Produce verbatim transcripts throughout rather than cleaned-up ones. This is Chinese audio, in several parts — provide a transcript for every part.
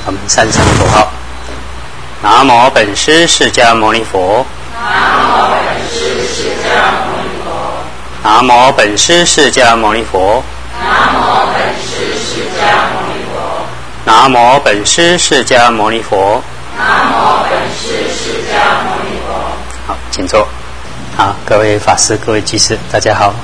我们三声佛号：南无本师释迦牟尼佛。 南无本师释迦牟尼佛。 南无本师释迦牟尼佛。 南无本师释迦牟尼佛。 南无本师释迦牟尼佛。 南无本师释迦牟尼佛。 好，请坐。好，各位法师、各位居士，大家好。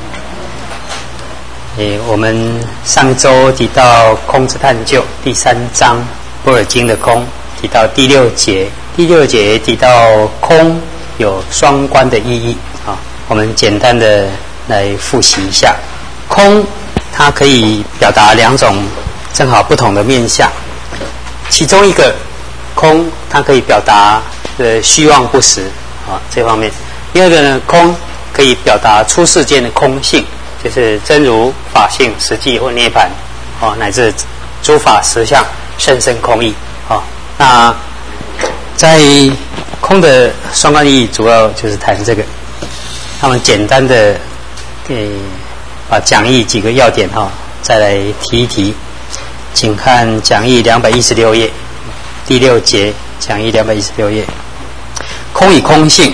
诶，我们上周提到空之探究第三章般若经的空，提到第六节，第六节提到空有双关的意义啊。我们简单的来复习一下，空它可以表达两种正好不同的面向，其中一个空它可以表达呃虚妄不实啊这方面，第二个呢，空可以表达出世间的空性。就是真如法性实际或涅槃，哦，乃至诸法实相甚深空义，哦，那在空的双关意义，主要就是谈这个。那么简单的给把讲义几个要点哈、哦，再来提一提，请看讲义两百一十六页，第六节，讲义两百一十六页，空与空性。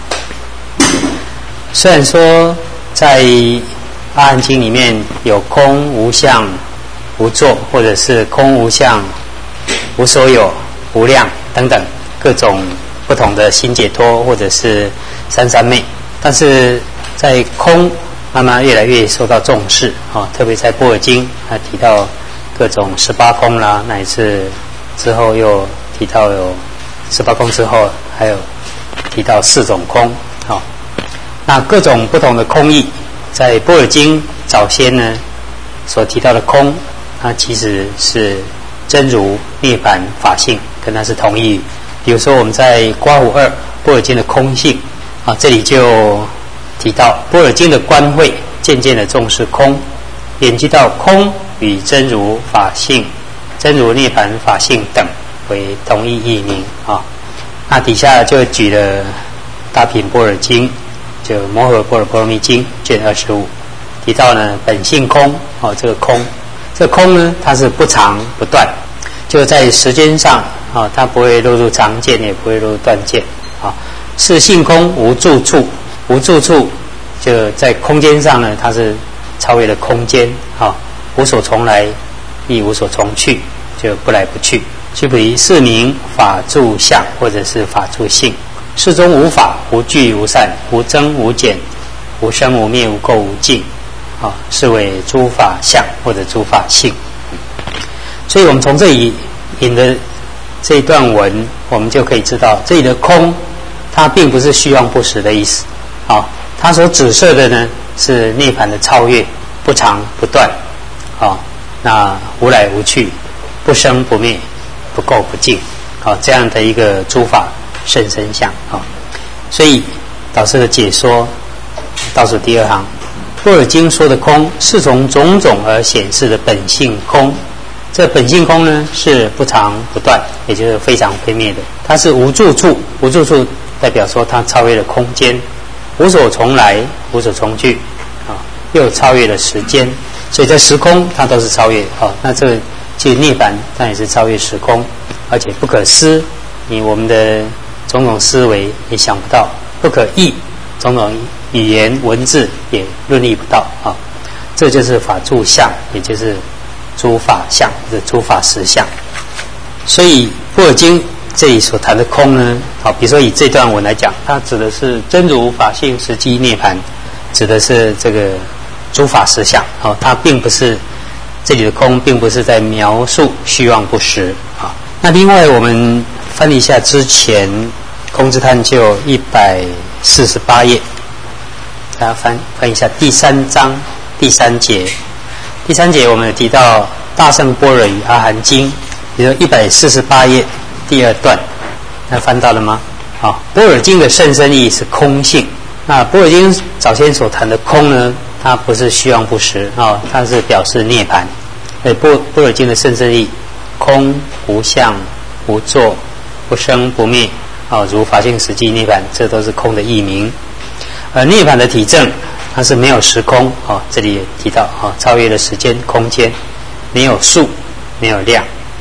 虽然说在阿含经里面有空无相无作，或者是空无相无所有无量等等各种不同的新解脱，或者是三三昧，但是在空慢慢越来越受到重视啊，特别在般若经它提到各种十八空啦，乃至之后又提到有十八空之后还有提到四种空啊，那各种不同的空义在般若经早先呢所提到的空，它其实是真如涅槃法性，跟它是同义语。比如说我们在刮胡二般若经的空性啊，这里就提到般若经的观会渐渐的重视空，研究到空与真如法性、真如涅槃法性等为同义译名啊。那底下就举了大品般若经。就摩诃般若波罗蜜经卷二十五提到呢，本性空哦，这个空，这个空呢，它是不长不断，就在时间上啊、哦，它不会落入常见，也不会落入断见啊、哦。是性空无住处，无住处就在空间上呢，它是超越了空间啊、哦，无所从来，亦无所从去，就不来不去。须菩提，是名法住相，或者是法住性。世中无法，无聚无散，无增无减，无生无灭，无垢无净，啊，是为诸法相或者诸法性。所以我们从这里引的这一段文，我们就可以知道，这里的空，它并不是虚妄不实的意思，啊，它所指涉的呢是涅槃的超越，不长不断，啊，那无来无去，不生不灭，不垢不净，啊，这样的一个诸法甚深相啊、哦，所以导师的解说倒数第二行，般若经说的空是从种种而显示的本性空，这本性空呢是不长不断，也就是非常非灭的，它是无住处，无住处代表说它超越了空间，无所从来，无所从去啊、哦，又超越了时间，所以在时空它都是超越啊、哦。那这个其实涅槃它也是超越时空，而且不可思，你我们的种种思维也想不到，不可议，种种语言文字也论议不到啊！这就是法住相，也就是诸法相或者诸法实相。所以般若经这里所谈的空呢，好，比如说以这段文来讲，它指的是真如法性实际涅槃，指的是这个诸法实相。好，它并不是这里的空，并不是在描述虚妄不实啊。那另外我们翻一下之前空之探究一百四十八页，大家翻翻一下第三章第三节。第三节我们有提到大乘般若与阿含经，比如一百四十八页第二段，大家翻到了吗？好，般若经的甚深义是空性。那般若经早先所谈的空呢，它不是虚妄不实啊、哦，它是表示涅槃。所以般般若经的甚深义，空无相无作，不生不灭，啊，如法性实际涅槃，这都是空的译名。而涅槃的体证，它是没有时空，啊，这里也提到，啊，超越了时间空间，没有数，没有量，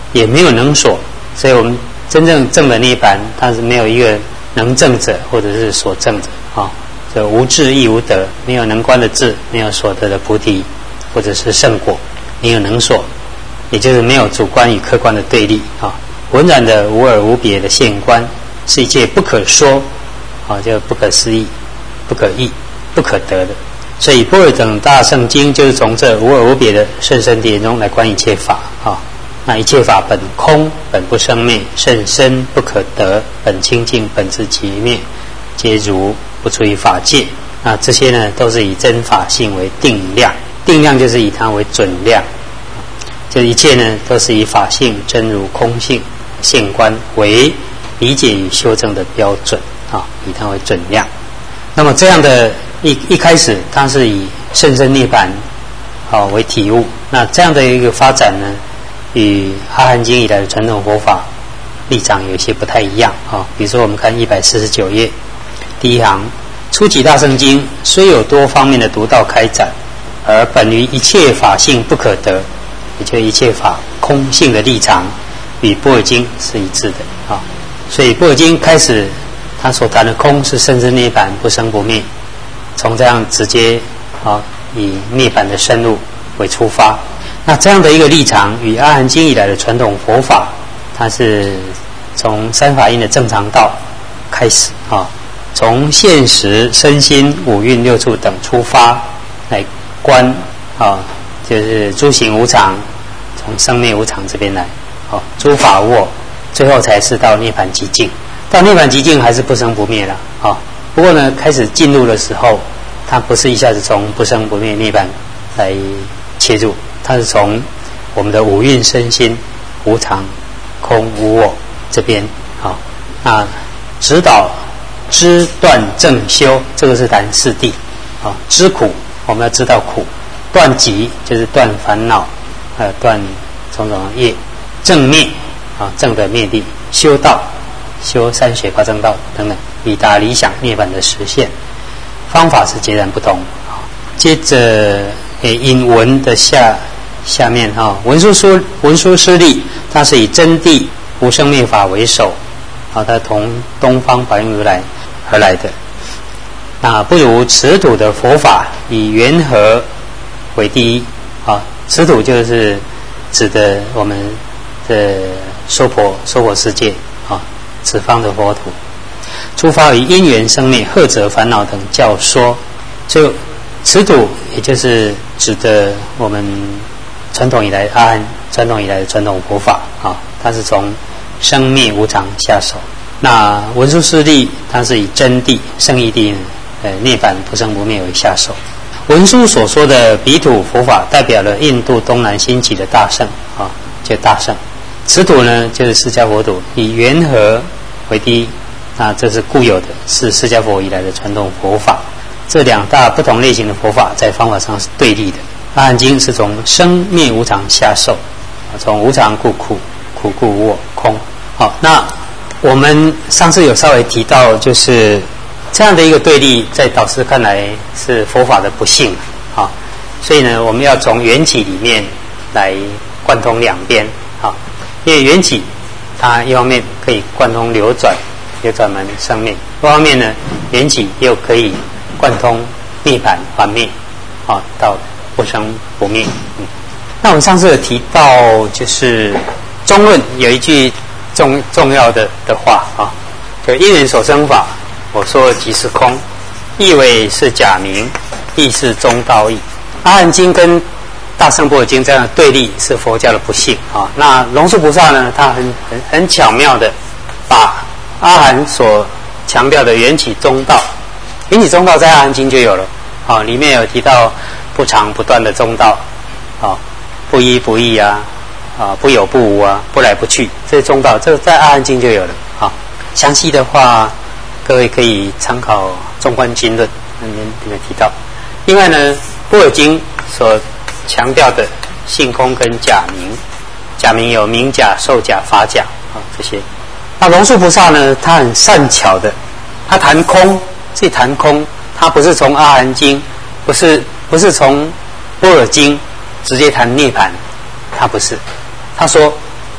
也没有能所，所以我们真正证的涅槃，它是没有一个能证者或者是所证者啊。这无智亦无得，没有能观的智，没有所得的菩提，或者是圣果，没有能所，也就是没有主观与客观的对立啊。浑然的无二无别的现观，是一切不可说啊，就不可思议、不可议、不可得的。所以般若等大圣经就是从这无二无别的甚深谛中来观一切法啊。那一切法本空，本不生灭，甚深不可得，本清净，本自其灭，皆如不出于法界。那这些呢，都是以真法性为定量，定量就是以它为准量。这一切呢，都是以法性真如空性现观为理解与修正的标准啊，以它为准量。那么这样的一一开始，它是以甚深涅槃啊为体悟。那这样的一个发展呢，与阿含经以来的传统佛法立场有一些不太一样啊。比如说，我们看一百四十九页第一行，初起大圣经虽有多方面的独到开展，而本于一切法性不可得，也就是一切法空性的立场，与般若经是一致的啊。所以般若经开始，他所谈的空是甚至涅槃，不生不灭，从这样直接啊以涅槃的深入为出发。那这样的一个立场，与阿含经以来的传统佛法，它是从三法印的正常道开始啊，从现实、身心、五蕴六处等出发来观啊，就是诸行无常，从生灭无常这边来，哦，诸法无我，最后才是到涅槃极境。到涅槃极境还是不生不灭了啊。不过呢，开始进入的时候，它不是一下子从不生不灭涅槃来切入，它是从我们的五蕴身心无常、空、无我这边啊，那指导知断正修，这个是谈四谛啊。知苦，我们要知道苦；断集就是断烦恼，呃，断种种业；正灭啊，正的灭地；修道，修三学八正道等等，以达理想涅槃的实现。方法是截然不同啊。接着，诶，引文的下下面啊，文殊师文殊师利，它是以真谛无生灭法为首啊，它从东方法印如来而来的。那不如持土的佛法以缘和为第一啊，持土就是指的我们的娑婆娑婆世界啊，此方的佛土，出发于因缘生灭、荷则烦恼等教说。就持土也就是指的我们传统以来阿含传统以来的传统佛法啊，它是从生灭无常下手。那文殊师利它是以真谛圣义谛呃涅槃不生不灭为下手。文殊所说的彼土佛法代表了印度东南兴起的大圣啊，就大圣。持土呢就是释迦佛土，以缘和为第一，那这是固有的，是释迦佛以来的传统佛法。这两大不同类型的佛法在方法上是对立的。阿含经是从生灭无常下手，从无常故苦，苦故无我空。好，那我们上次有稍微提到，就是这样的一个对立，在导师看来是佛法的不幸啊。所以呢，我们要从缘起里面来贯通两边啊，因为缘起它一方面可以贯通流转，流转门生灭；一方面呢，缘起又可以贯通涅槃还灭啊，到不生不灭。嗯，那我们上次有提到，就是中论有一句重重要的的话啊，就因缘所生法，我说即是空，意为是假名，亦是中道义。阿含经跟大乘般若经这样的对立是佛教的不幸啊。那龙树菩萨呢，他很很很巧妙的把阿含所强调的缘起中道，缘起中道在阿含经就有了啊，里面有提到不长不断的中道啊，不一不异啊，啊不有不无啊，不来不去，这是中道，这个在阿含经就有了啊。详细的话，各位可以参考《中观经论》那边里面提到。另外呢，般若经所强调的性空跟假名，假名有名假、受假、法假啊这些。那龙树菩萨呢，他很善巧的，他谈空，自己谈空，他不是从阿含经，不是不是从般若经直接谈涅槃，他不是，他说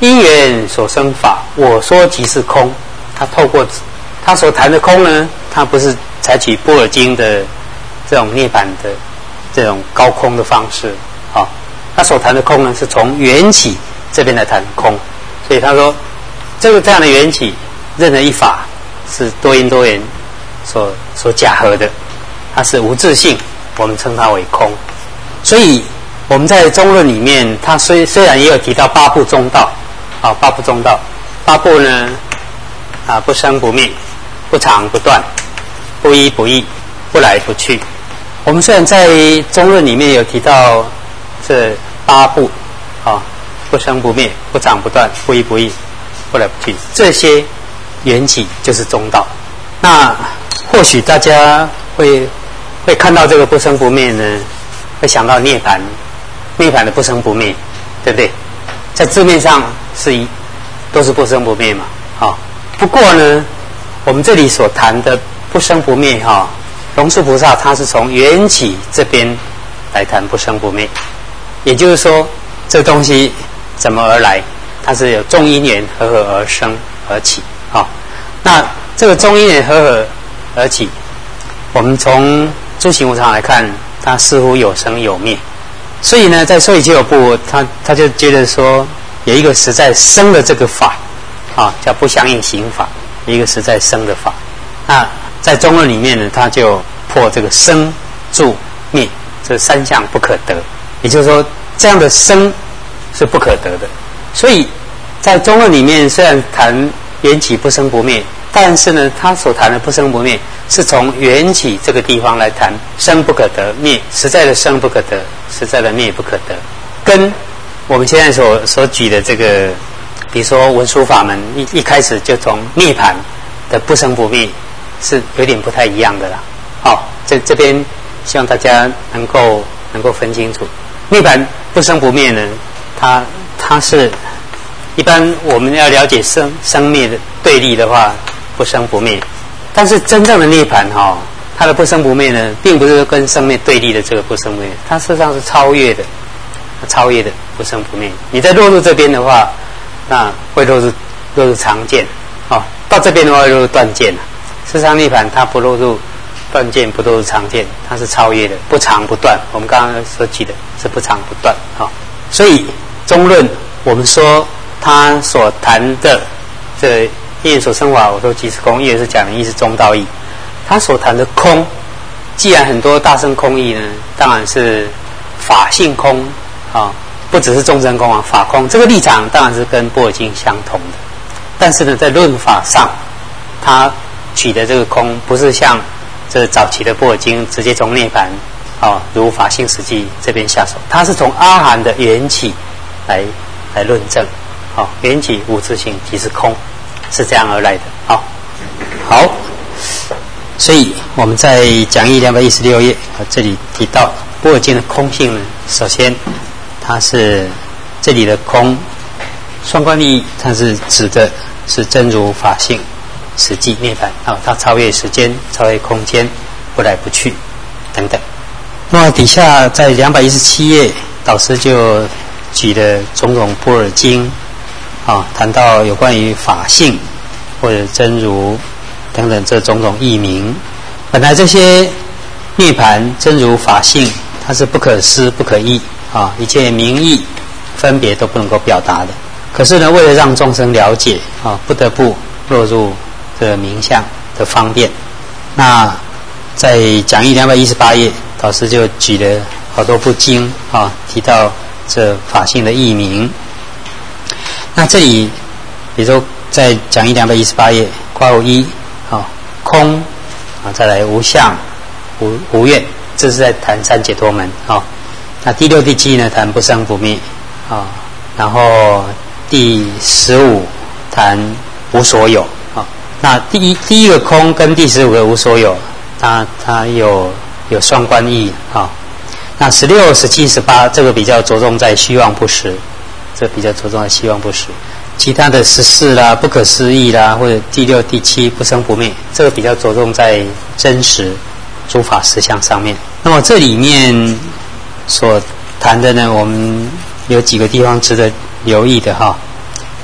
因缘所生法，我说即是空。他透过他所谈的空呢，他不是采取般若经的这种涅槃的这种高空的方式啊，他所谈的空呢，是从缘起这边来谈空。所以他说，这个这样的缘起，任何一法是多因多缘所所假合的，它是无自性，我们称它为空。所以我们在中论里面，它虽虽然也有提到八部中道，啊，八部中道，八部呢，啊，不生不灭，不常不断，不依不异，不来不去。我们虽然在中论里面有提到这八部，啊，不生不灭，不常不断，不依不异，不来不去，这些缘起就是中道。那或许大家会会看到这个不生不灭呢，会想到涅槃，涅槃的不生不灭，对不对？在字面上是一都是不生不灭嘛，好、哦。不过呢，我们这里所谈的不生不灭，哈、哦，龙树菩萨他是从缘起这边来谈不生不灭，也就是说，这东西怎么而来？它是有众因缘合合而生而起，好、哦。那这个众因缘合合而起，我们从诸行无常来看，它似乎有生有灭。所以呢，在说以前有部，他他就觉得说，有一个实在生的这个法，啊，叫不相应行法，一个实在生的法。那在中论里面呢，他就破这个生住灭这三项不可得，也就是说，这样的生是不可得的。所以在中论里面，虽然谈缘起不生不灭，但是呢，他所谈的不生不灭，是从缘起这个地方来谈生不可得，灭实在的生不可得，实在的灭不可得，跟我们现在所所举的这个，比如说文殊法门一一开始就从涅槃的不生不灭，是有点不太一样的啦。好，这这边希望大家能够能够分清楚，涅槃不生不灭呢，它它是一般我们要了解生生灭的对立的话，不生不灭。但是真正的涅槃哈、哦，它的不生不灭呢，并不是跟生灭对立的这个不生不灭，它事实上是超越的，超越的不生不灭。你在落入这边的话，那会落入落入常见，哦，到这边的话会落入断见。事实上涅槃它不落入断见，不落入常见，它是超越的，不常不断。我们刚刚所举的是不常不断，哈、哦。所以中论我们说他所谈的这因缘所生法，我说即是空，也是讲的意是中道义。他所谈的空，既然很多大乘空义呢，当然是法性空啊、哦，不只是众生空啊，法空这个立场当然是跟般若经相同的。但是呢，在论法上，他取的这个空，不是像这早期的般若经直接从涅槃啊、哦，如法性实际这边下手，他是从阿含的缘起来来论证。好、哦，缘起无自性即是空。是这样而来的，好，好，所以我们在讲义两百一十六页，这里提到般若经的空性呢，首先它是这里的空，双关义，它是指的是真如法性，实际涅槃啊，它超越时间，超越空间，不来不去等等。那么底下在两百一十七页，导师就举了种种般若经。啊，谈到有关于法性或者真如等等这种种义名，本来这些涅槃真如法性，它是不可思不可议啊，一切名义分别都不能够表达的。可是呢，为了让众生了解啊，不得不落入这个名相的方便。那在讲义两百一十八页，导师就举了好多部经啊，提到这法性的义名。那这里，比如说在讲义两百一十八页，括弧一，啊，空，啊，再来无相、无无愿，这是在谈三解脱门，啊。那第六、第七呢，谈不生不灭，啊，然后第十五谈无所有，啊。那第一第一个空跟第十五个无所有，它它有有双关义，啊。那十六、十七、十八这个比较着重在虚妄不实。这比较着重在希望不实，其他的十四啦、不可思议啦，或者第六、第七不生不灭，这个比较着重在真实诸法实相上面。那么这里面所谈的呢，我们有几个地方值得留意的哈。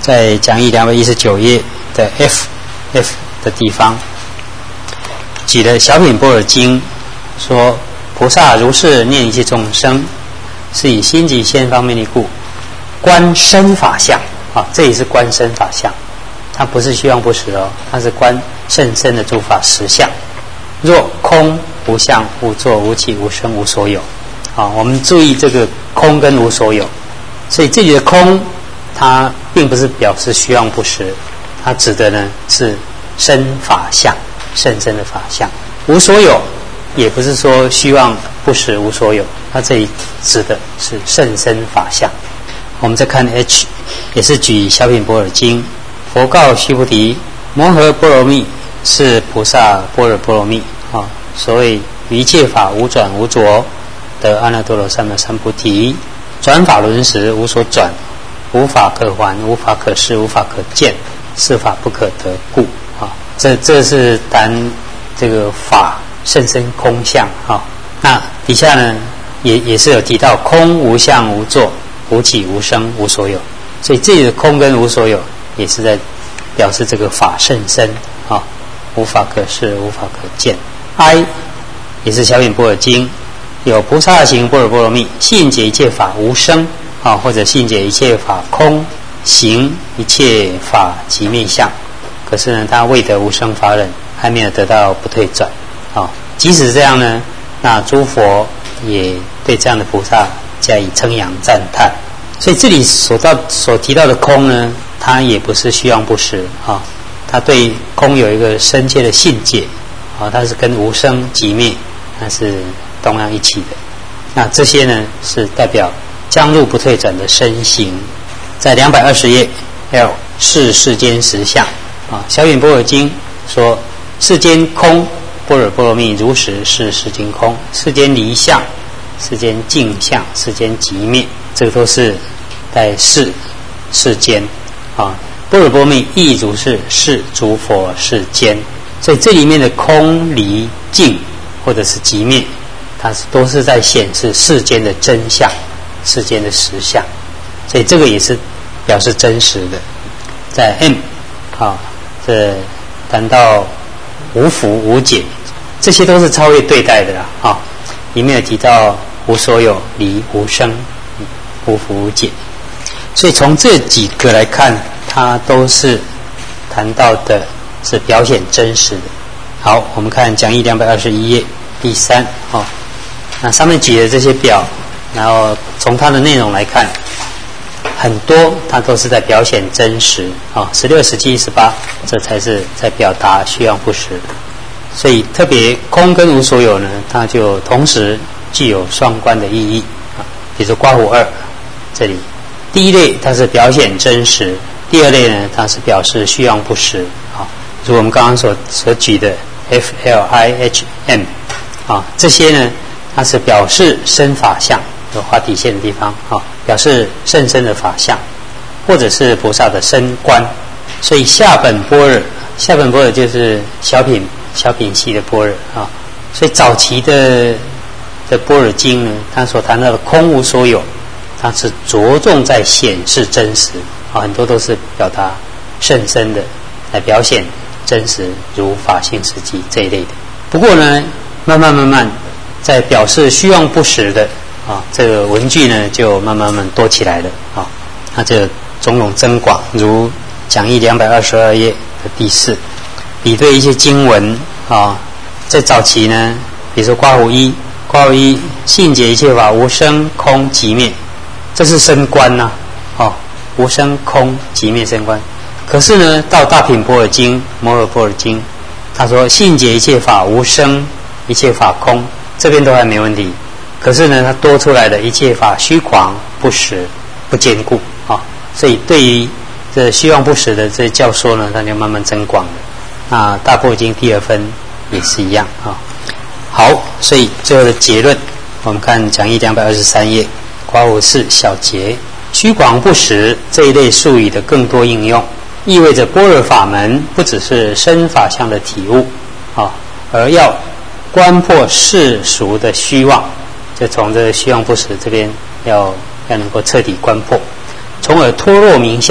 在讲义两百一十九页的 F F 的地方，举了小品般若经说，菩萨如是念一切众生，是以心即现方面力故，观身法相啊，这也是观身法相，它不是虚妄不实哦，它是观甚深的诸法实相。若空无相无作无起无生无所有啊，我们注意这个空跟无所有，所以这里的空它并不是表示虚妄不实，它指的呢是身法相，甚深的法相。无所有也不是说虚妄不实无所有，它这里指的是甚深法相。我们再看 H， 也是举小品般若经，佛告须菩提，摩诃般若蜜是菩萨般若波罗蜜啊。所谓于一切法无转无着，得阿耨多罗三藐三菩提。转法轮时无所转，无法可还，无法可施，无法可见，是法不可得故啊。这这是谈这个法甚深空相啊。那底下呢也也是有提到空无相无作无起无生无所有，所以这里的空跟无所有也是在表示这个法甚深啊，无法可施，无法可见。I 也是小品般若经，有菩萨行般若波罗蜜，信解一切法无生啊，或者信解一切法空，行一切法即灭相。可是呢，他未得无生法忍，还没有得到不退转啊。即使这样呢，那诸佛也对这样的菩萨加以称扬赞叹。所以这里所到所提到的空呢，它也不是虚妄不实啊，它对空有一个深切的信解啊，它是跟无生即灭那是同样一起的。那这些呢是代表将入不退转的身形。在两百二十页 L 是世间实相啊，小品般若经说，世间空般若波罗蜜如实是世间空，世间离相，世间净相，世间即灭，这个都是在世世间啊。般若波罗蜜亦如是，是诸佛世间。所以这里面的空离净或者是即灭，它是都是在显示世间的真相，世间的实相。所以这个也是表示真实的。在 M 啊，这谈到无福无解，这些都是超越对待的啦啊。里面有提到无所有、离无生、无福无解，所以从这几个来看，它都是谈到的是表现真实的。好，我们看讲义两百二十一页第三哦，那上面举的这些表，然后从它的内容来看，很多它都是在表现真实啊，十六、十七、十八，这才是在表达虚妄不实。所以特别空跟无所有呢，它就同时具有双关的意义啊。比如说刮胡二这里，第一类它是表现真实，第二类呢它是表示虚妄不实啊。如我们刚刚所所举的 F L I H M 啊，这些呢它是表示身法相，有画底线的地方啊，表示甚深的法相，或者是菩萨的身观。所以下本般若，下本般若就是小品小品系的般若啊。所以早期的的般若经呢，它所谈到的空无所有，它是着重在显示真实啊，很多都是表达甚深的，来表现真实，如法性实际这一类的。不过呢，慢慢慢慢在表示虚妄不实的啊，这个文句呢就慢慢慢慢多起来了啊。那这种种增广，如讲义两百二十二页的第四，比对一些经文啊，在早期呢，比如说刮胡一，刮胡一信解一切法无生空即灭，这是身观呐、啊，哦，无生空即灭身观。可是呢，到大品般若经、摩诃般若经，他说信解一切法无生，一切法空，这边都还没问题。可是呢，他多出来的一切法虚狂不实不坚固啊，所以对于这虚妄不实的这教说呢，它就慢慢增广了。那大般若经第二分也是一样啊。好，所以最后的结论，我们看讲义两百二十三页，刮胡四小节，虚狂不实这一类术语的更多应用，意味着般若法门不只是身法相的体悟啊，而要观破世俗的虚妄，就从这个虚妄不实这边要要能够彻底观破，从而脱落名相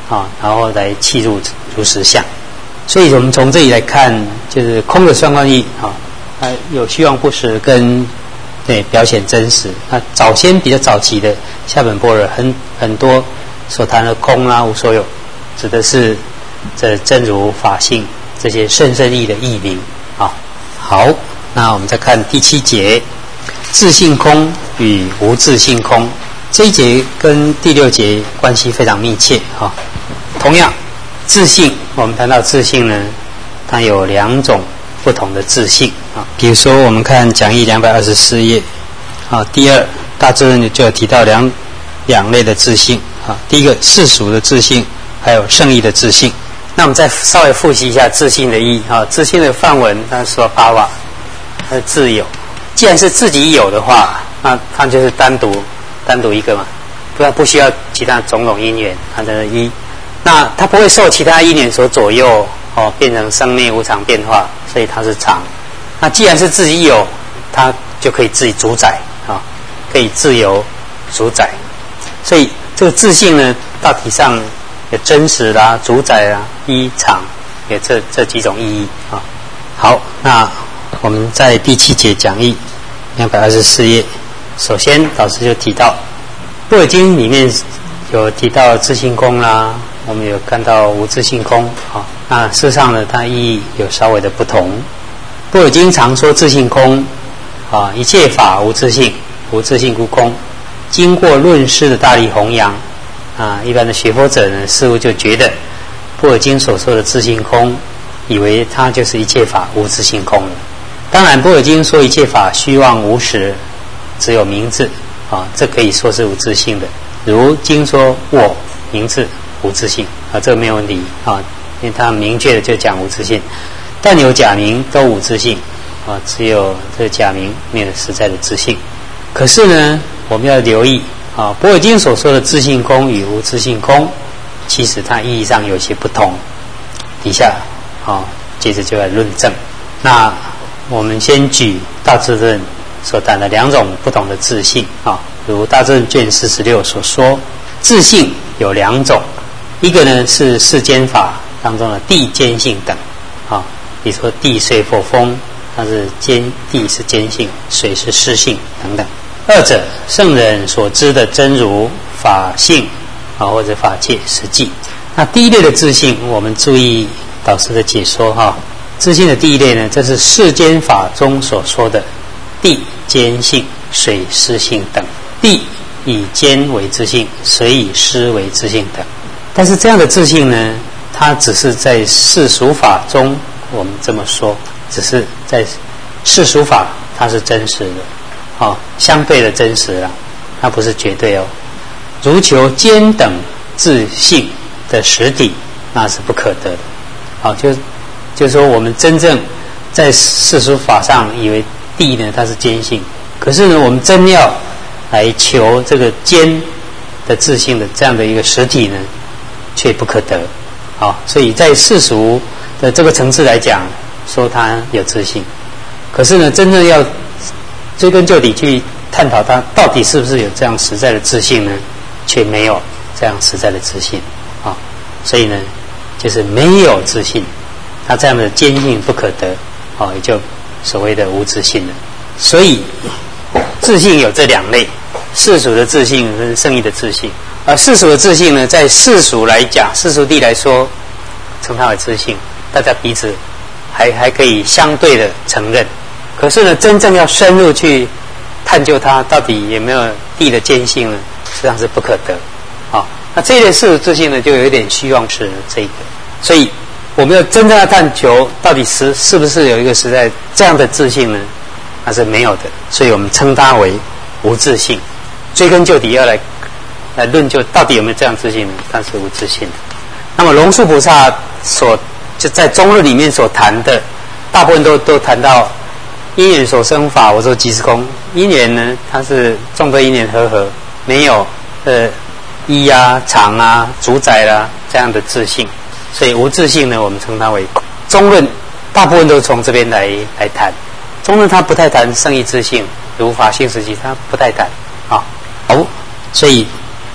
啊，然后来契入如实相。所以我们从这里来看，就是空的双关义啊，它有虚妄不实跟对表显真实。那早先比较早期的下本般若很很多所谈的空啊无所有，指的是这真如法性这些甚深义的义名啊。好，那我们再看第七节，自性空与无自性空。这一节跟第六节关系非常密切啊。同样，自性，我们谈到自性呢，它有两种不同的自性啊。比如说，我们看讲义两百二十四页啊，第二大智论就有提到两两类的自性啊。第一个世俗的自性，还有圣义的自性。那我们再稍微复习一下自性的意义啊。自性的梵文，它说巴瓦，它是自有。既然是自己有的话，那它就是单独单独一个嘛，不然不需要其他种种因缘，它的一。那它不会受其他因缘所左右哦，变成生灭无常变化，所以它是常。那既然是自己有，它就可以自己主宰啊、哦，可以自由主宰。所以这个自性呢，大体上有真实啦、主宰啦、依常，有这这几种意义啊、哦。好，那我们在第七节讲义两百二十四页，首先老师就提到《般若经》里面有提到自性空啦。我们有看到无自性空啊，那事实上呢，它意义有稍微的不同。般若经常说自性空啊，一切法无自性，无自性故空。经过论师的大力弘扬啊，一般的学佛者呢，似乎就觉得般若经所说的自性空，以为它就是一切法无自性空了。当然，般若经说一切法虚妄无实，只有名字啊，这可以说是无自性的。如经说我名字无自性啊，这个没有问题啊，因为它明确的就讲无自性，但有假名都无自性啊，只有这个假名没有实在的自性。可是呢，我们要留意啊，般若经所说的自性空与无自性空，其实它意义上有些不同。底下啊，接着就来论证。那我们先举大智论所谈的两种不同的自性啊，如大智论卷四十六所说，自性有两种。一个呢是世间法当中的地间性等，啊，比如说地水火风，它是间，地是间性，水是湿性等等。二者圣人所知的真如法性啊，或者法界实际。那第一类的自性，我们注意导师的解说哈。自性的第一类呢，这是世间法中所说的地间性、水湿性等。地以间为自性，水以湿为自性等。但是这样的自性呢，它只是在世俗法中，我们这么说，只是在世俗法它是真实的，哦，相对的真实啦，它不是绝对哦。如求间等自性的实体，那是不可得的。好、哦，就就是说，我们真正在世俗法上以为地呢它是间性，可是呢，我们真要来求这个间的自性的这样的一个实体呢，却不可得，好、哦，所以在世俗的这个层次来讲，说它有自性，可是呢，真正要追根究底去探讨它到底是不是有这样实在的自性呢，却没有这样实在的自性，啊、哦，所以呢，就是没有自性，它这样的坚性不可得，啊、哦，也就所谓的无自性了。所以自性有这两类，世俗的自性跟圣义的自性。而世俗的自性呢，在世俗来讲，世俗地来说，称它为自性，大家彼此还还可以相对的承认。可是呢，真正要深入去探究它到底有没有地的坚性呢，实际上是不可得。啊，那这一类世俗自性呢，就有一点虚妄是这个。所以我们要真正要探求到底是是不是有一个实在这样的自性呢，那是没有的。所以我们称它为无自性。追根究底要来。来论究到底有没有这样自性呢？它是无自性的。那么龙树菩萨所就在中论里面所谈的，大部分都都谈到因缘所生法，我说即是空。因缘呢，它是众多因缘和合，没有呃依啊、常啊、主宰啦、啊、这样的自性，所以无自性呢，我们称它为空。中论大部分都从这边来来谈。中论它不太谈圣义自性，如法性实际，它不太谈啊。好，所以。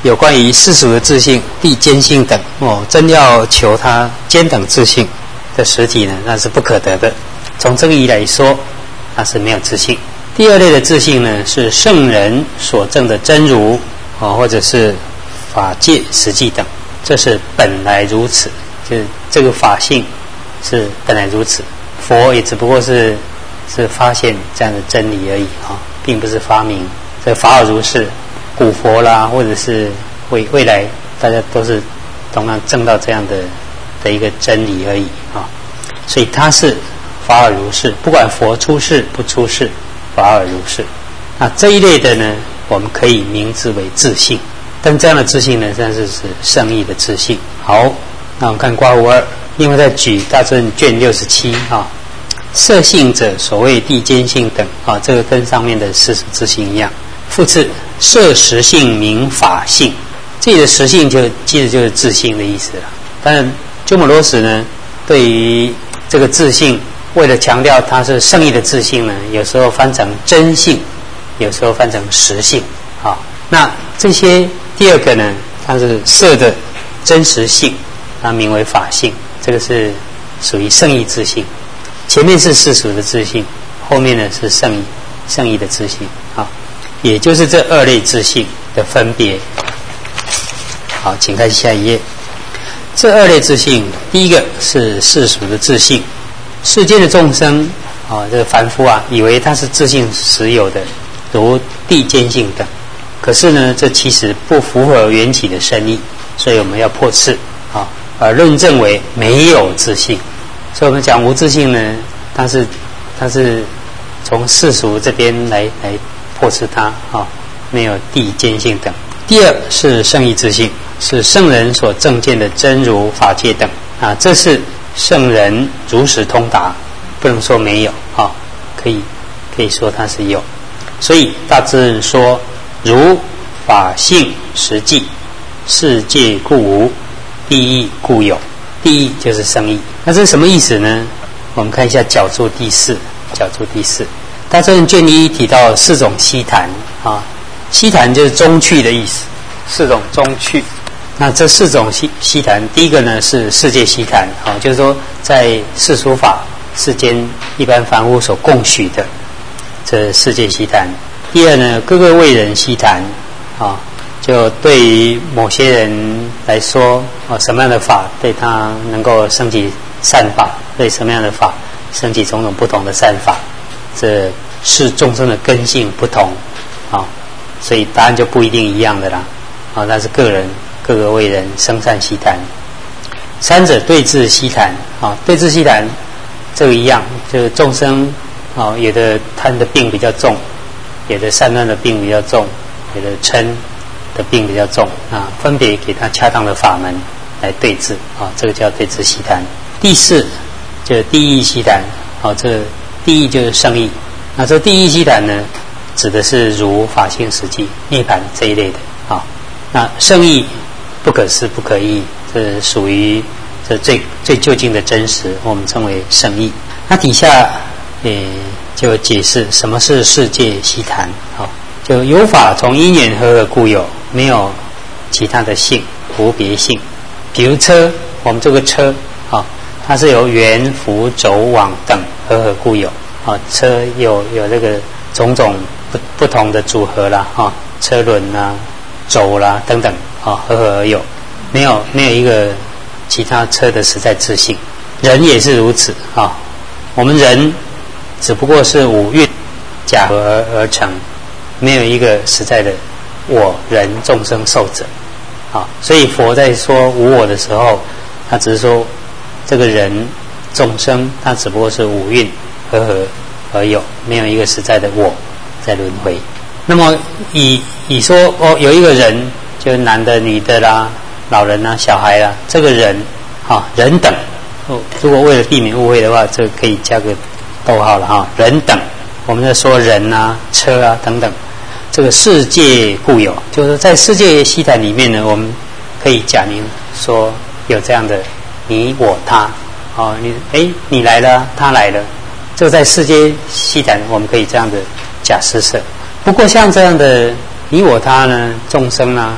有关于世俗的自性、地间性等哦，真要求它兼等自性的实体呢，那是不可得的。从这个意义来说，它是没有自性。第二类的自性呢，是圣人所证的真如哦，或者是法界实际等，这是本来如此，就是这个法性是本来如此。佛也只不过是是发现这样的真理而已啊、哦，并不是发明。这法尔如是，古佛啦，或者是未未来大家都是同样证到这样的的一个真理而已啊、哦。所以它是法尔如是，不管佛出世不出世，法尔如是。那这一类的呢，我们可以名之为自性。但这样的自性呢，但是是圣意的自性。好，那我们看括弧二，另外再举大正卷六十七啊，色性者所谓地间性等啊，这个跟上面的世俗自性一样。复次，色实性名法性，这里的实性就其实就是自性的意思了。当然，鸠摩罗什呢，对于这个自性，为了强调它是圣意的自性呢，有时候翻成真性，有时候翻成实性啊。那这些第二个呢，它是色的真实性，它名为法性，这个是属于圣意自性。前面是世俗的自性，后面呢是圣意圣意的自性啊。也就是这二类自性的分别。好，请看下一页。这二类自性，第一个是世俗的自性，世间的众生啊，这个凡夫啊，以为它是自性实有的，如地间性等。可是呢，这其实不符合缘起的深意，所以我们要破斥啊，而论证为没有自性。所以我们讲无自性呢，它是它是从世俗这边来来。破斥它啊，没有地间性等。第二是圣意自性，是圣人所证见的真如法界等啊，这是圣人如实通达，不能说没有啊，可以可以说它是有。所以大智人说，如法性实际，世界故无，地义故有。地义就是圣意，那这是什么意思呢？我们看一下角注第四，角注第四。大正卷一提到四种悉檀啊，悉檀就是中趣的意思，四种中趣。那这四种悉悉檀，第一个呢是世界悉檀啊，就是说在世俗法世间一般凡夫所共许的这世界悉檀。第二呢，各个为人悉檀啊，就对于某些人来说啊，什么样的法对他能够升起善法，对什么样的法升起种种不同的善法。这是众生的根性不同啊，所以答案就不一定一样的啦啊，但是个人各个为人生善悉檀。三者对治悉檀啊，对治悉檀这个一样，就是众生啊，有的贪的病比较重，有的散乱的病比较重，有的嗔的病比较重啊，分别给他恰当的法门来对治啊，这个叫对治悉檀。第四就是地义悉檀啊，这个第一就是圣意，那这第一悉檀呢，指的是如法性实际涅槃这一类的啊。那圣意不可思不可议，这属于这最最究竟的真实，我们称为圣意。那底下也就解释什么是世界悉檀啊，就有法从因缘合合故有，没有其他的性，无别性。比如车，我们这个车啊，它是由缘福轴网等合合故有啊，车有有这个种种不不同的组合啦啊，车轮啦、轴啦等等啊，合合而有，没有没有一个其他车的实在自性。人也是如此啊，我们人只不过是五蕴假合而而成，没有一个实在的我人众生寿者啊。所以佛在说无我的时候，他只是说这个人众生，它只不过是五蕴合合而有，没有一个实在的我在轮回。那么以以说哦，有一个人，就男的、女的啦、老人啦、小孩啦，这个人啊，人等哦，如果为了避免误会的话，这个可以加个逗号了哈。人等，我们在说人啊、车啊等等，这个世界固有，就是在世界悉檀里面呢，我们可以假名说有这样的你我他。哦，你哎，你来了，他来了，这个在世界悉檀我们可以这样的假施设。不过像这样的你我他呢，众生啊，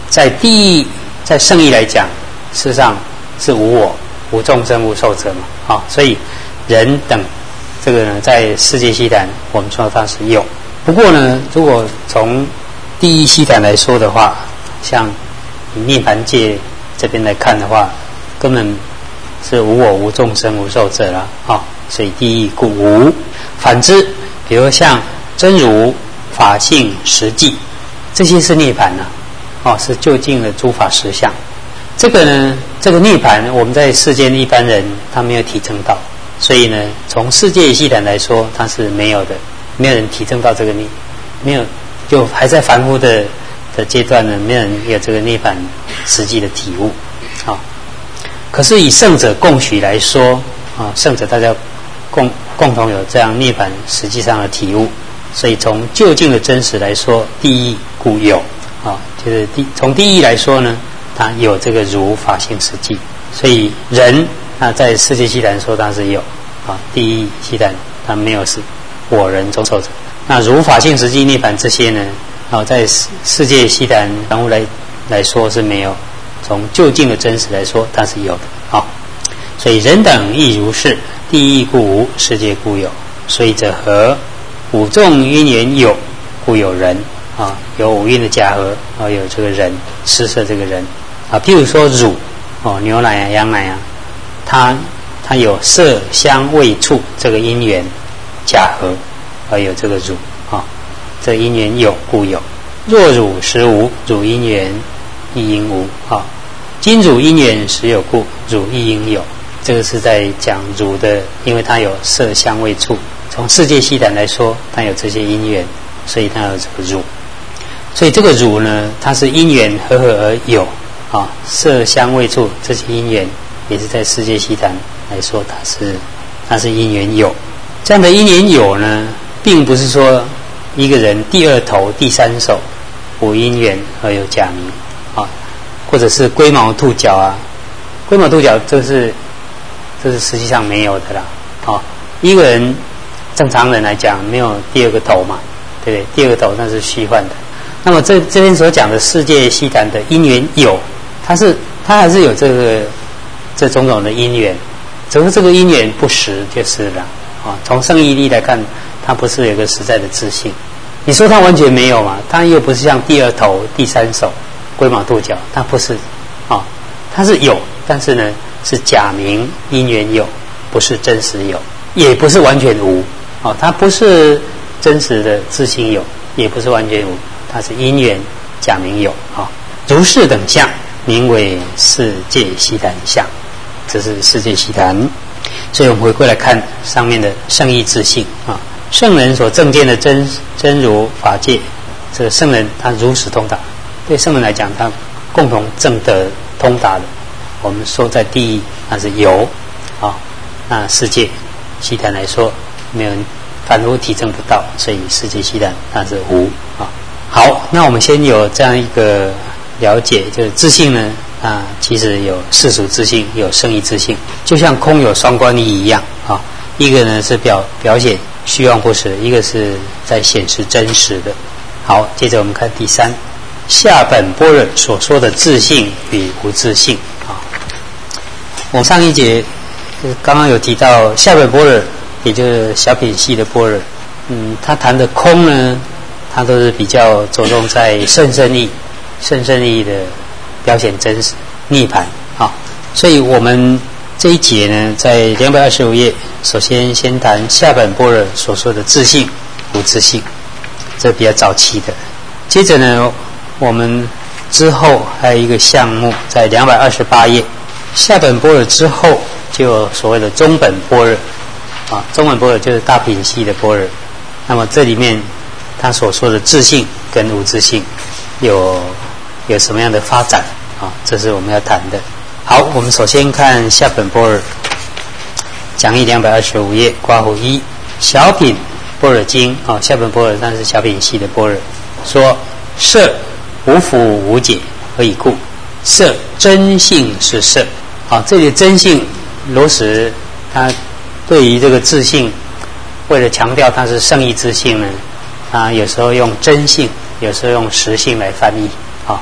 在第一，在圣义来讲，事实上是无我、无众生、无寿者嘛，啊、哦，所以人等这个呢，在世界悉檀，我们说它是有。不过呢，如果从第一悉檀来说的话，像涅槃界这边来看的话，根本是无我、无众生、无寿者了啊、哦，所以第一故无。反之，比如像真如、法性、实际，这些是涅槃呢、啊，哦，是究竟的诸法实相。这个呢，这个涅槃，我们在世间一般人他没有体证到，所以呢，从世界悉檀来说，它是没有的，没有人体证到这个涅，没有，就还在凡夫的的阶段呢，没有人有这个涅槃实际的体悟，啊、哦。可是以圣者共许来说，啊、哦，圣者大家共共同有这样涅槃实际上的体悟，所以从究竟的真实来说，第一故有，啊、哦，就是第从第一来说呢。它有这个如法性实际，所以人那在世界悉檀说它是有啊，第一悉檀它没有是我人中受者。那如法性实际涅槃这些呢，啊，在世界悉檀凡夫来来说是没有，从究竟的真实来说它是有的啊。所以人等亦如是，第一故无，世界故有。所以者何？五众因缘有，故有人啊，有五蕴的假合啊，有这个人施设这个人。啊，譬如说乳哦，牛奶啊、羊奶啊，它它有色香味触这个因缘假合，而有这个乳啊，这因缘有故有。若乳实无，乳因缘亦应无啊。今乳因缘实有故，乳亦应有。这个是在讲乳的，因为它有色香味触，从世界悉檀来说，它有这些因缘，所以它有这个乳。所以这个乳呢，它是因缘合合而有。啊，色香味触这些因缘，也是在世界悉檀来说，它是它是因缘有。这样的因缘有呢，并不是说一个人第二头、第三手无因缘而有假名啊，或者是龟毛兔角啊，龟毛兔角这是这是实际上没有的啦。啊，一个人正常人来讲，没有第二个头嘛，对不对？第二个头那是虚幻的。那么这这边所讲的世界悉檀的因缘有。它是它还是有这个这种种的因缘，只是这个因缘不实就是了啊。从圣义力来看，它不是有一个实在的自性。你说它完全没有嘛？它又不是像第二头、第三手、龟毛兔角，它不是啊，它是有，但是呢是假名因缘有，不是真实有，也不是完全无啊。它不是真实的自性有，也不是完全无，它是因缘假名有啊。如是等相。名为世界悉檀相，这是世界悉檀。所以我们回过来看上面的圣义自性啊，圣人所证见的真真如法界，这个圣人他如实通达，对圣人来讲，他共同证得通达的。我们说在第一，那是有啊，那世界悉檀来说，没有人凡夫体证不到，所以世界悉檀那是无啊。好，那我们先有这样一个。了解就是自性呢啊，其实有世俗自性，有圣义自性，就像空有双关义一样啊。一个呢是表表现虚妄不实，一个是在显示真实的。好，接着我们看第三，下本般若所说的自性与无自性啊。我上一节刚刚有提到下本般若，也就是小品系的般若，嗯，他谈的空呢，他都是比较着重在甚深义。甚深义的表现真实涅槃啊，所以我们这一节呢，在两百二十五页，首先先谈下本般若所说的自性、无自性，这比较早期的。接着呢，我们之后还有一个项目，在两百二十八页，下本般若之后就有所谓的中本般若啊，中本般若就是大品系的般若。那么这里面他所说的自性跟无自性有。有什么样的发展啊？这是我们要谈的。好，我们首先看下本般若讲义两百二十五页，括弧一小品般若经啊，下本般若但是小品系的般若说色无辅无解，何以故？色真性是色啊，这里的真性罗什他对于这个自性，为了强调它是圣义自性呢，啊，有时候用真性，有时候用实性来翻译啊。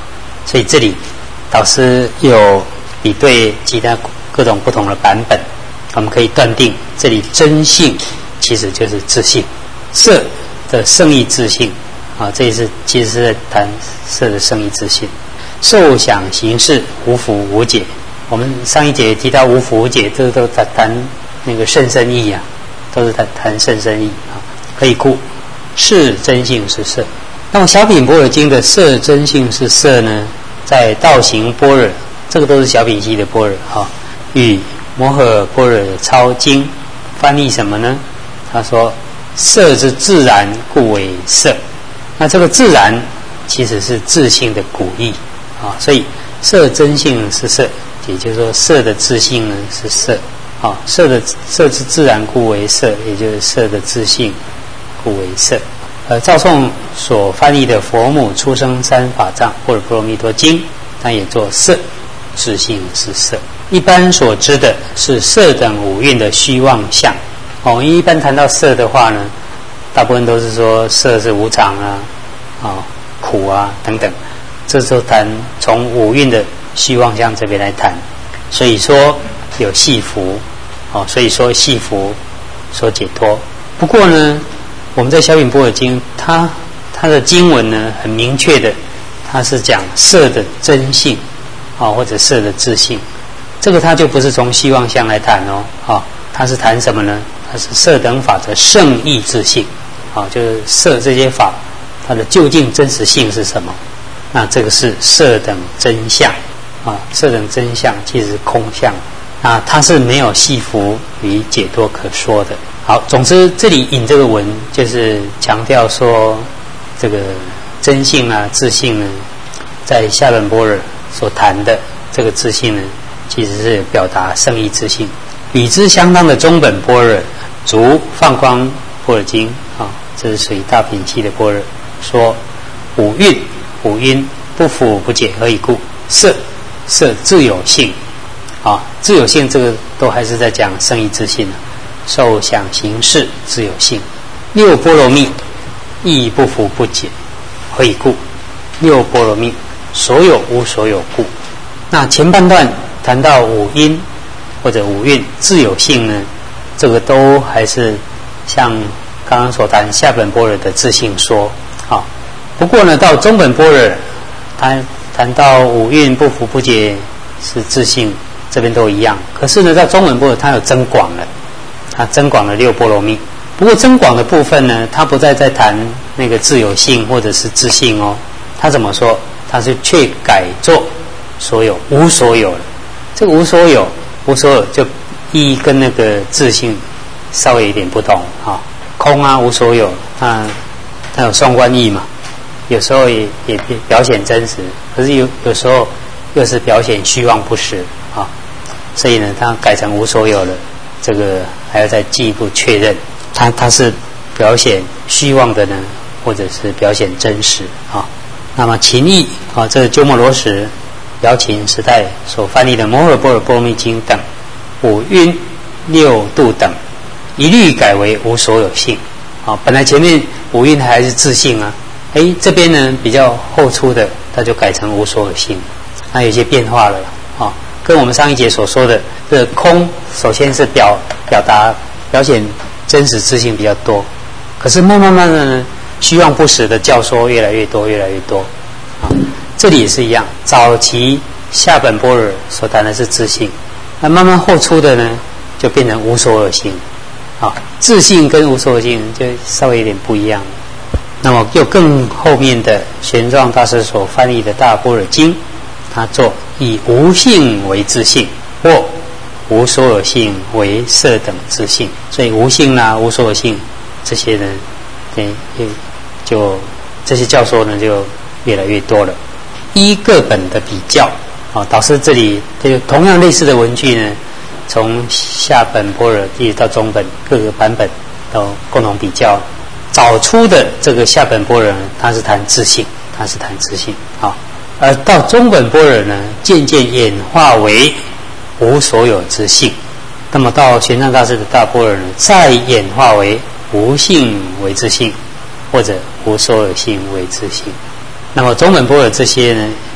所以这里导师有比对其他各种不同的版本，我们可以断定这里真性其实就是自性，色的圣义自性啊，这也是其实是在谈色的圣义自性。受想行识无福无解，我们上一节提到无福无解，这都在谈那个甚深义啊，都是在谈甚深义啊。可以故是真性是色。那么小品般若经的色真性是色呢，在道行般若，这个都是小品系的般若啊，与摩诃般若超经翻译什么呢？他说色之自然故为色。那这个自然其实是自性的古义啊，所以色真性是色，也就是说色的自性呢是色啊，色的色之自然故为色，也就是色的自性故为色。呃，赵宋所翻译的《佛母出生三法藏般若波罗蜜多经》，它也做色自性是色。一般所知的是色等五蕴的虚妄相。哦，一般谈到色的话呢，大部分都是说色是无常啊、哦、苦啊等等，这时候谈从五蕴的虚妄相这边来谈。所以说有系福，哦，所以说系福说解脱。不过呢，我们在小品般若经，它它的经文呢很明确的，它是讲色的真性，啊、哦、或者色的自性，这个它就不是从虚妄相来谈哦，啊、哦，它是谈什么呢？它是色等法的圣义自性，啊、哦，就是色这些法它的究竟真实性是什么？那这个是色等真相，啊，色等真相其实是空相，啊，它是没有系福与解脱可说的。好，总之这里引这个文就是强调说，这个真性啊、自性呢，在下本般若所谈的这个自性呢，其实是表达圣义自性。与之相当的中本般若，如放光般若经啊，这是属于大品系的般若，说五蕴五蕴不腐不解，何以故？色色自有性啊，自有性这个都还是在讲圣义自性啊。受想行识自有性，六波罗蜜亦不腐不解，何以故？六波罗蜜所有无所有故。那前半段谈到五因或者五蕴自有性呢，这个都还是像刚刚所谈下本般若的自性说啊。不过呢，到中本般若谈谈到五蕴不腐不解是自性，这边都一样。可是呢，在中本般若它有增广了。它增广了六波罗蜜，不过增广的部分呢，它不再在谈那个自有性或者是自性哦。它怎么说？它是却改作所有无所有了。这个无所有，无所有就意义跟那个自性稍微有点不同啊。空啊，无所有，它它有双关义嘛，有时候也也表现真实，可是有有时候又是表现虚妄不实啊。所以呢，它改成无所有了。这个还要再进一步确认，它它是表现虚妄的呢，或者是表现真实啊？那么秦译啊，这个鸠摩罗什、姚秦时代所翻译的《摩诃般若波罗蜜经》等五蕴六度等，一律改为无所有性啊。本来前面五蕴还是自性啊，哎，这边呢比较后出的，它就改成无所有性，那有些变化了啊。跟我们上一节所说的这个空，首先是表表达表现真实自性比较多，可是慢慢慢的呢，虚妄不实的教说越来越多，越来越多啊。这里也是一样，早期下本般若所谈的是自性，那慢慢后出的呢，就变成无所有性啊。自性跟无所有性就稍微有点不一样。那么又更后面的玄奘大师所翻译的《大般若经》，他做以无性为自性，或无所有性为色等自性，所以无性啦、无所有性这些呢，对，就这些教说呢就越来越多了。依各本的比较，啊，导师这里就同样类似的文句呢，从下本般若一直到中本各个版本都共同比较。早出的这个下本般若呢，它是谈自性，它是谈自性，啊。而到中本般若呢，渐渐演化为无所有之性。那么到玄奘大师的大般若呢，再演化为无性为自性，或者无所有性为自性。那么中本般若这些呢，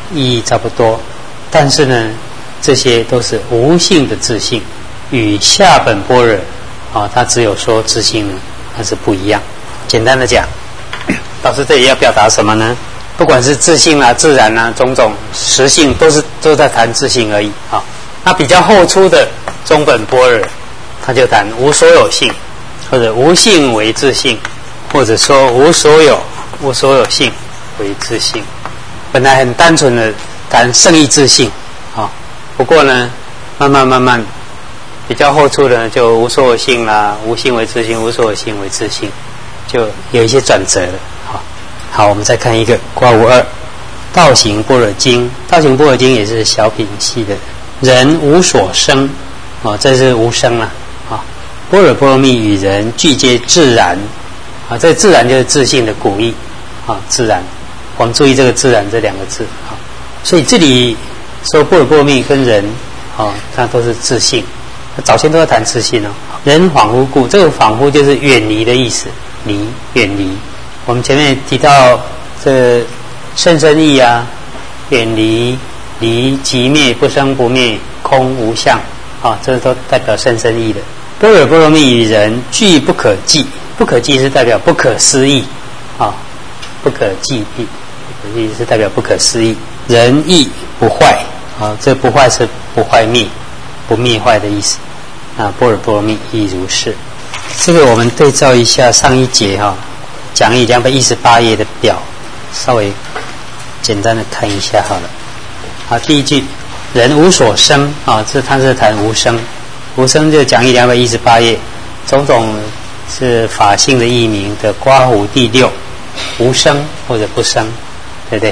意义差不多，但是呢，这些都是无性的自性，与下本般若啊，它只有说自性呢，它是不一样。简单的讲，老师这里要表达什么呢？不管是自性啊、自然啊，种种实性，都是都在谈自性而已啊。那比较后出的中本般若，他就谈无所有性，或者无性为自性，或者说无所有、无所有性为自性。本来很单纯的谈圣意自性啊，不过呢，慢慢慢慢比较后出的呢，就无所有性啦，无性为自性，无所有性为自性，就有一些转折了。好，好，我们再看一个卦五二，道行般若经，道行般若经也是小品系的。人无所生，啊，这是无生了啊。般若波罗蜜与人俱皆自然，啊，这自然就是自性的古义啊，自然。我们注意这个自然这两个字啊，所以这里说般若波罗蜜跟人啊，它都是自性。早先都要谈自性哦。人恍惚故，这个恍惚就是远离的意思，离远离。我们前面提到这甚深义啊，远离。离即灭，不生不灭，空无相啊，这都代表甚深义的。般若波罗蜜与人俱不可计，不可计是代表不可思议啊，不可计议，不可计是代表不可思议。人亦不坏啊，这不坏是不坏灭，不灭坏的意思啊。般若波罗蜜亦如是。这个我们对照一下上一节哈、啊，讲义两百一十八页的表，稍微简单的看一下好了。好，第一句，人无所生啊，这他是谈无生，无生就讲义两百一十八页，种种是法性的译名的刮胡第六，无生或者不生，对不对？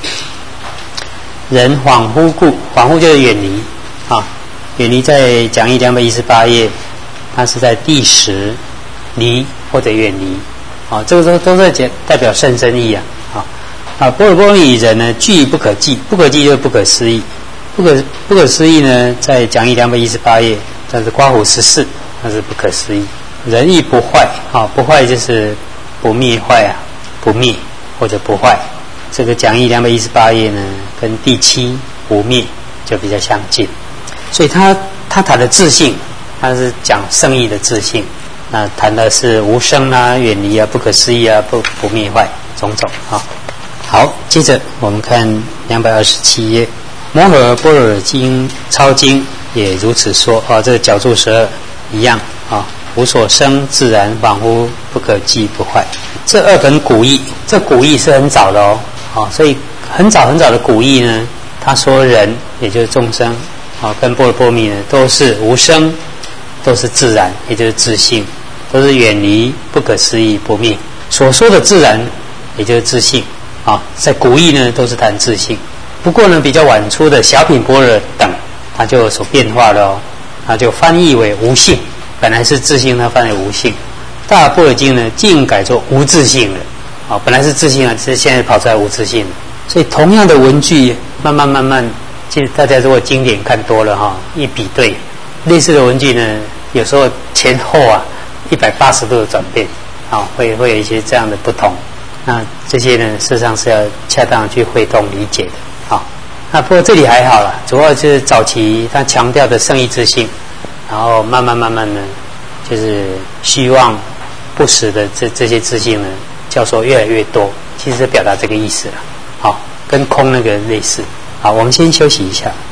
人恍惚故，恍惚就是远离啊，远离在讲义两百一十八页，它是在第十，离或者远离啊，这个都都在代表甚深义啊。啊，般若波罗蜜与人呢，俱不可计，不可计就是不可思议，不可不可思议呢，在讲义两百一十八页，但是刮胡十四，那是不可思议。人亦不坏，啊，不坏就是不灭坏啊，不灭或者不坏。这个讲义两百一十八页呢，跟第七不灭就比较相近，所以他他谈的自性，他是讲圣义的自性，那谈的是无生啊、远离啊、不可思议啊、不不灭坏种种啊。好，接着我们看两百二十七页，摩诃般若经超经也如此说啊，这个角注十二一样啊，无所生，自然恍惚，不可计，不坏。这二本古义，这古义是很早的哦，啊，所以很早很早的古义呢，他说人也就是众生啊，跟般若波罗蜜呢都是无生，都是自然，也就是自性，都是远离不可思议不灭。所说的自然，也就是自性。啊，在古义呢都是谈自性，不过呢比较晚出的小品般若等，它就有所变化了哦，它就翻译为无性，本来是自性，它翻译为无性。大般若经呢竟改作无自性了，啊，本来是自性啊，只是现在跑出来无自性了。所以同样的文句，慢慢慢慢，其实大家如果经典看多了哈，一比对，类似的文句呢，有时候前后啊一百八十度的转变，啊，会会有一些这样的不同。那这些呢，事实上是要恰当去会同理解的。好，那不过这里还好啦，主要就是早期他强调的圣意自性，然后慢慢慢慢呢，就是虚妄不实的这这些自性呢，教授越来越多，其实是表达这个意思了。好，跟空那个类似。好，我们先休息一下。